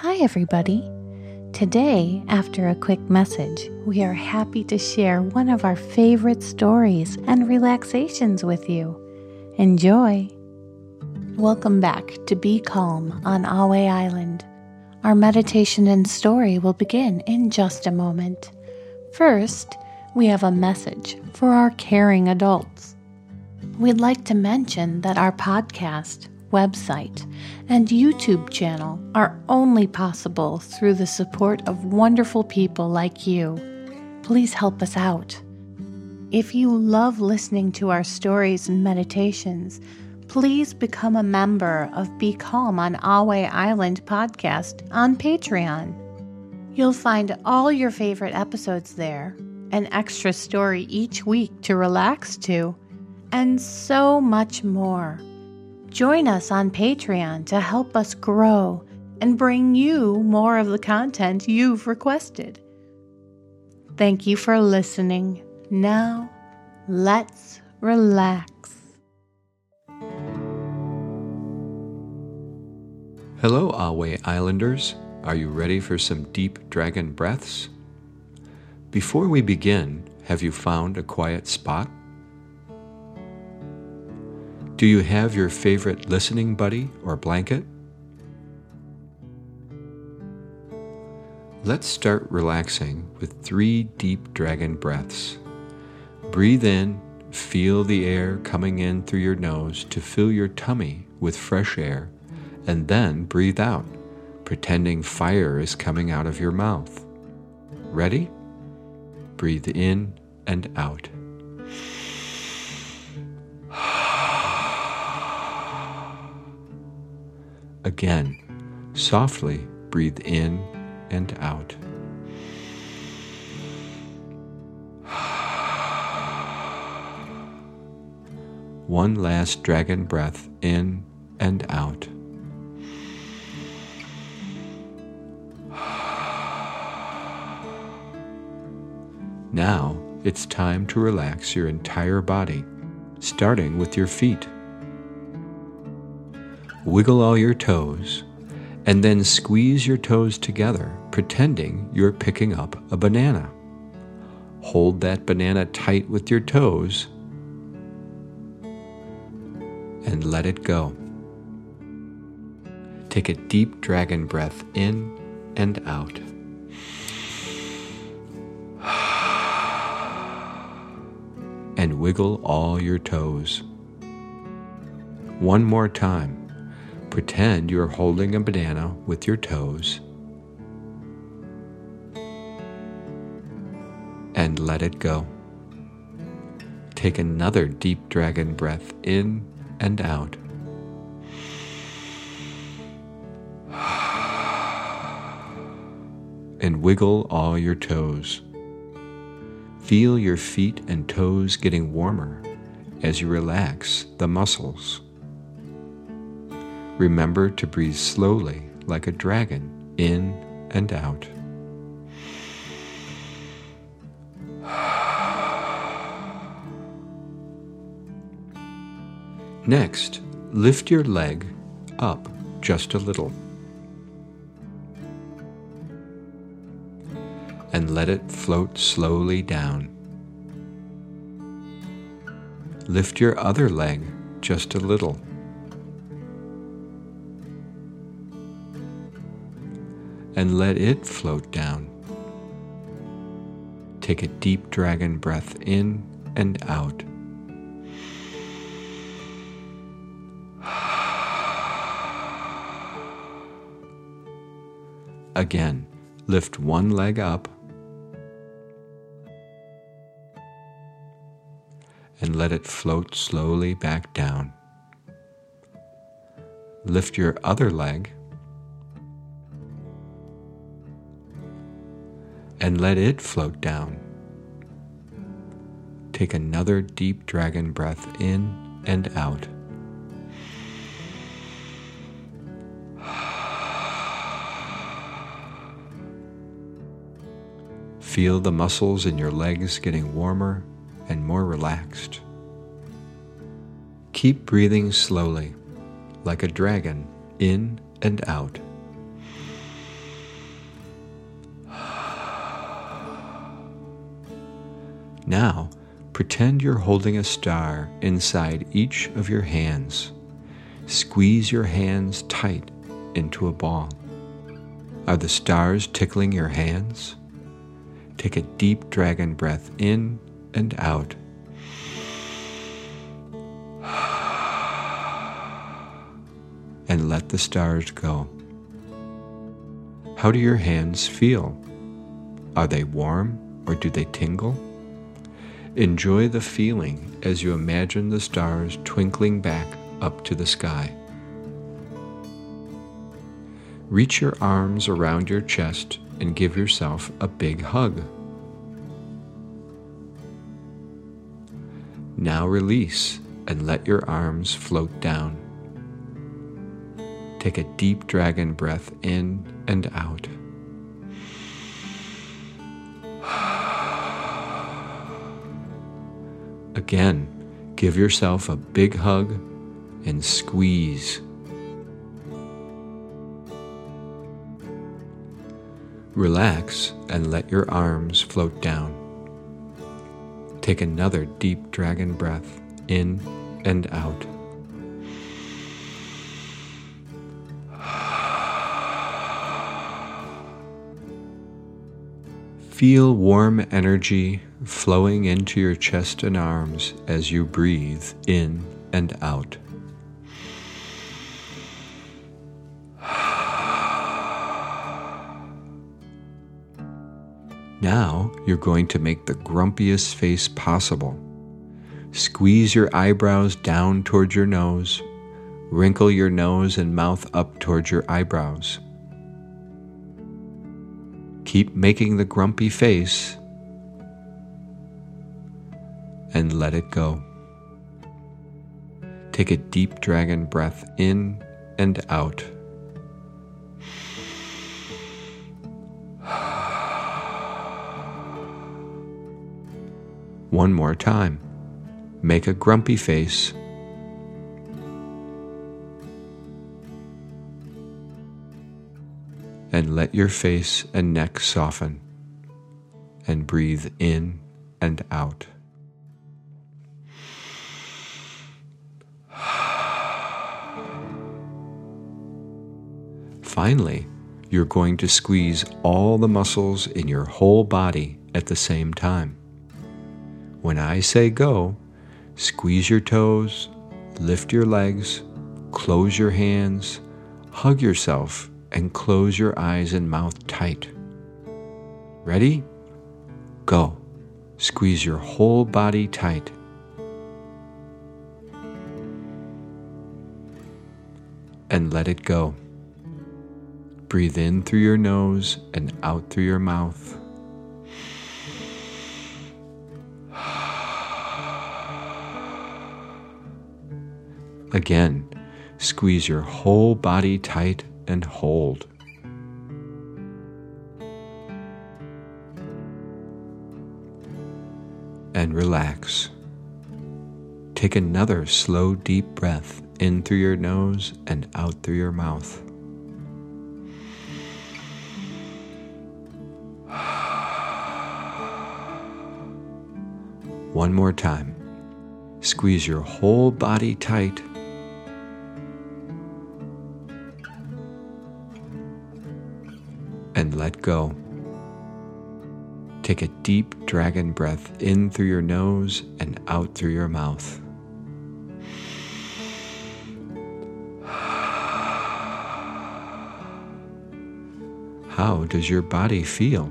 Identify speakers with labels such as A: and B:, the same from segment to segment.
A: Hi, everybody. Today, after a quick message, we are happy to share one of our favorite stories and relaxations with you. Enjoy! Welcome back to Be Calm on Ahway Island. Our meditation and story will begin in just a moment. First, we have a message for our caring adults. We'd like to mention that our podcast, website, and YouTube channel are only possible through the support of wonderful people like you. Please help us out. If you love listening to our stories and meditations, please become a member of Be Calm on Ahway Island podcast on Patreon. You'll find all your favorite episodes there, an extra story each week to relax to, and so much more. Join us on Patreon to help us grow and bring you more of the content you've requested. Thank you for listening. Now, let's relax.
B: Hello, Ahway Islanders. Are you ready for some deep dragon breaths? Before we begin, have you found a quiet spot? Do you have your favorite listening buddy or blanket? Let's start relaxing with 3 deep dragon breaths. Breathe in, feel the air coming in through your nose to fill your tummy with fresh air, and then breathe out, pretending fire is coming out of your mouth. Ready? Breathe in and out. Again, softly breathe in and out. One last dragon breath in and out. Now it's time to relax your entire body, starting with your feet. Wiggle all your toes, and then squeeze your toes together, pretending you're picking up a banana. Hold that banana tight with your toes, and let it go. Take a deep dragon breath in and out. And wiggle all your toes. One more time. Pretend you're holding a banana with your toes and let it go. Take another deep dragon breath in and out. And wiggle all your toes. Feel your feet and toes getting warmer as you relax the muscles. Remember to breathe slowly like a dragon in and out. Next, lift your leg up just a little and let it float slowly down. Lift your other leg just a little and let it float down. Take a deep dragon breath in and out. Again, lift one leg up and let it float slowly back down. Lift your other leg and let it float down. Take another deep dragon breath in and out. Feel the muscles in your legs getting warmer and more relaxed. Keep breathing slowly, like a dragon, in and out. Now, pretend you're holding a star inside each of your hands. Squeeze your hands tight into a ball. Are the stars tickling your hands? Take a deep dragon breath in and out. And let the stars go. How do your hands feel? Are they warm or do they tingle? Enjoy the feeling as you imagine the stars twinkling back up to the sky. Reach your arms around your chest and give yourself a big hug. Now release and let your arms float down. Take a deep dragon breath in and out. Again, give yourself a big hug and squeeze. Relax and let your arms float down. Take another deep dragon breath in and out. Feel warm energy flowing into your chest and arms as you breathe in and out. Now you're going to make the grumpiest face possible. Squeeze your eyebrows down towards your nose. Wrinkle your nose and mouth up towards your eyebrows. Keep making the grumpy face and let it go. Take a deep dragon breath in and out. One more time. Make a grumpy face. And let your face and neck soften. And breathe in and out. Finally, you're going to squeeze all the muscles in your whole body at the same time. When I say go, squeeze your toes, lift your legs, close your hands, hug yourself, and close your eyes and mouth tight. Ready? Go. Squeeze your whole body tight. And let it go. Breathe in through your nose and out through your mouth. Again, squeeze your whole body tight and hold. And relax. Take another slow, deep breath in through your nose and out through your mouth. One more time. Squeeze your whole body tight. And let go. Take a deep dragon breath in through your nose and out through your mouth. How does your body feel?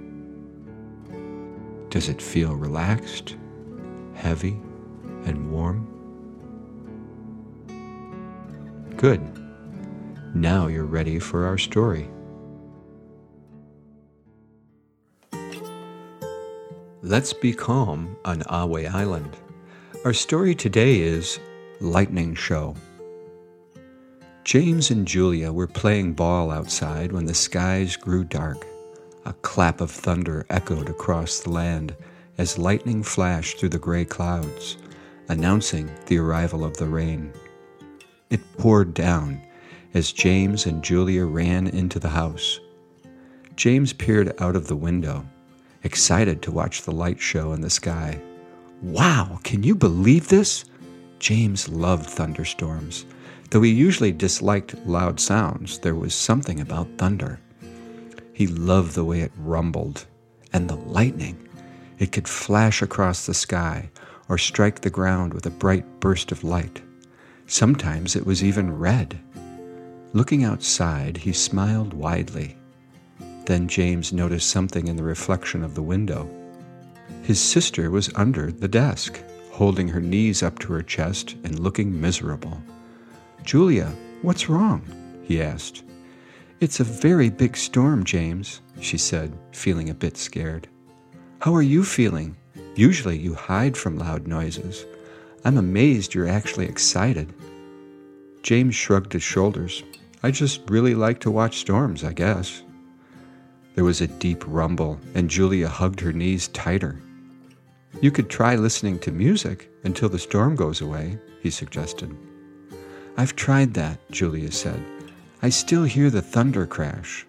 B: Does it feel relaxed, heavy, and warm? Good. Now you're ready for our story. Let's be calm on Ahway Island. Our story today is Lightning Show. James and Julia were playing ball outside when the skies grew dark. A clap of thunder echoed across the land as lightning flashed through the gray clouds, announcing the arrival of the rain. It poured down as James and Julia ran into the house. James peered out of the window excited to watch the light show in the sky. Wow, can you believe this? James loved thunderstorms. Though he usually disliked loud sounds, there was something about thunder. He loved the way it rumbled. And the lightning. It could flash across the sky or strike the ground with a bright burst of light. Sometimes it was even red. Looking outside, he smiled widely. Then James noticed something in the reflection of the window. His sister was under the desk, holding her knees up to her chest and looking miserable. "Julia, what's wrong?" he asked. "It's a very big storm, James," she said, feeling a bit scared. "How are you feeling? Usually you hide from loud noises. I'm amazed you're actually excited." James shrugged his shoulders. "I just really like to watch storms, I guess." There was a deep rumble, and Julia hugged her knees tighter. "You could try listening to music until the storm goes away," he suggested. "I've tried that," Julia said. "I still hear the thunder crash."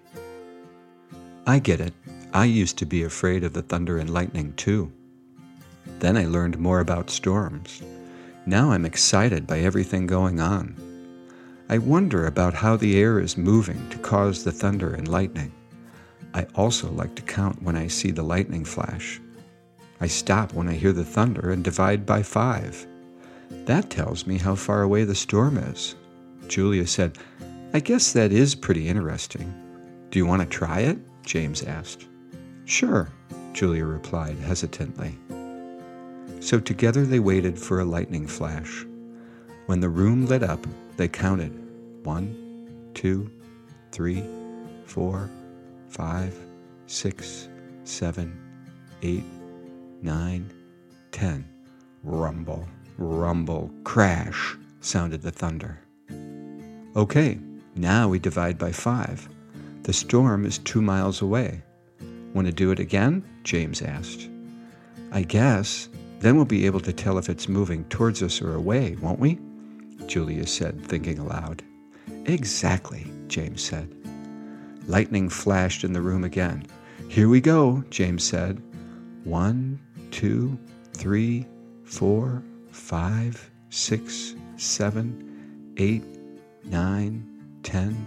B: "I get it. I used to be afraid of the thunder and lightning too. Then I learned more about storms. Now I'm excited by everything going on. I wonder about how the air is moving to cause the thunder and lightning. I also like to count when I see the lightning flash. I stop when I hear the thunder and divide by 5. That tells me how far away the storm is." Julia said, "I guess that is pretty interesting. Do you want to try it?" James asked. "Sure," Julia replied hesitantly. So together they waited for a lightning flash. When the room lit up, they counted 1, 2, 3, 4, 5, 6, 7, 8, 9, 10. Rumble, rumble, crash, sounded the thunder. "Okay, now we divide by 5. The storm is 2 miles away. Want to do it again?" James asked. "I guess. Then we'll be able to tell if it's moving towards us or away, won't we?" Julia said, thinking aloud. "Exactly," James said. Lightning flashed in the room again. "Here we go," James said. 1, 2, 3, 4, 5, 6, 7, 8, 9, 10,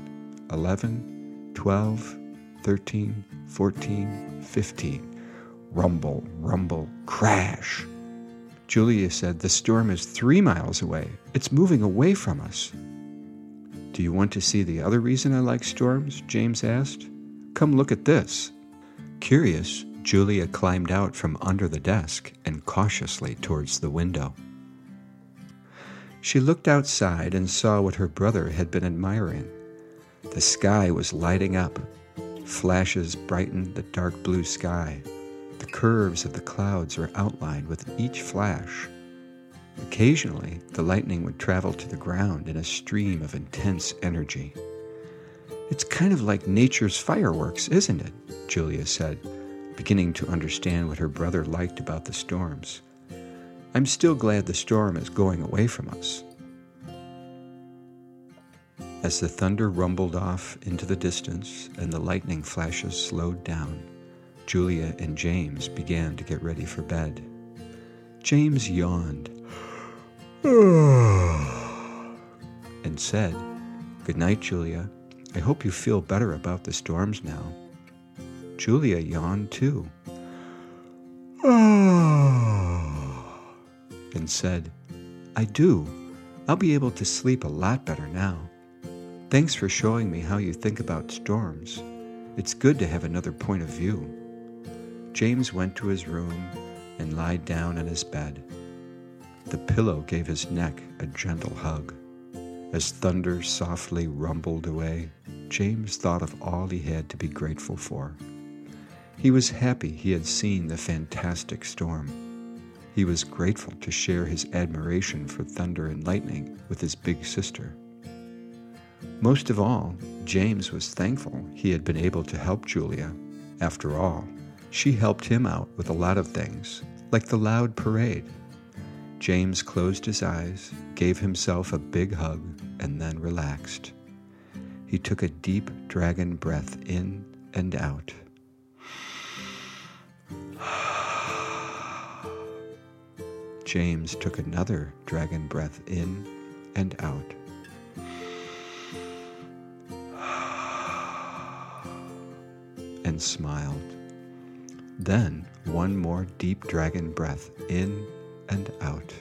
B: 11, 12, 13, 14, 15. Rumble, rumble, crash. Julia said, "The storm is 3 miles away. It's moving away from us." "Do you want to see the other reason I like storms?" James asked. "Come look at this." Curious, Julia climbed out from under the desk and cautiously towards the window. She looked outside and saw what her brother had been admiring. The sky was lighting up. Flashes brightened the dark blue sky. The curves of the clouds were outlined with each flash. Occasionally, the lightning would travel to the ground in a stream of intense energy. "It's kind of like nature's fireworks, isn't it?" Julia said, beginning to understand what her brother liked about the storms. "I'm still glad the storm is going away from us." As the thunder rumbled off into the distance and the lightning flashes slowed down, Julia and James began to get ready for bed. James yawned and said, "Good night, Julia. I hope you feel better about the storms now." Julia yawned too and said, "I do. I'll be able to sleep a lot better now. Thanks for showing me how you think about storms. It's good to have another point of view." James went to his room and lied down on his bed. The pillow gave his neck a gentle hug. As thunder softly rumbled away, James thought of all he had to be grateful for. He was happy he had seen the fantastic storm. He was grateful to share his admiration for thunder and lightning with his big sister. Most of all, James was thankful he had been able to help Julia. After all, she helped him out with a lot of things, like the loud parade. James closed his eyes, gave himself a big hug, and then relaxed. He took a deep dragon breath in and out. James took another dragon breath in and out. And smiled. Then one more deep dragon breath in and out.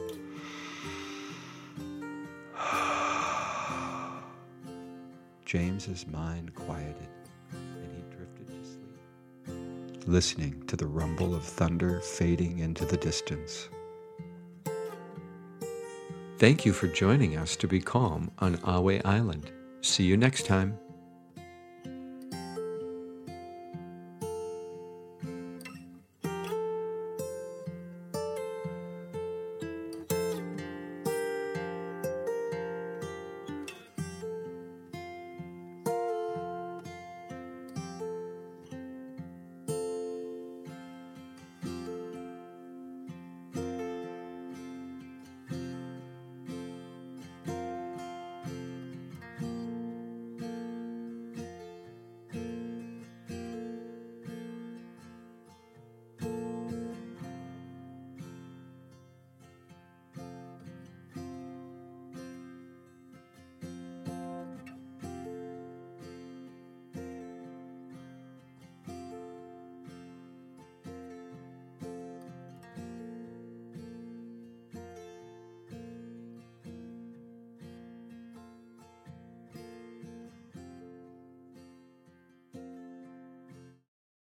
B: James's mind quieted, and he drifted to sleep, listening to the rumble of thunder fading into the distance. Thank you for joining us to be calm on Ahway Island. See you next time.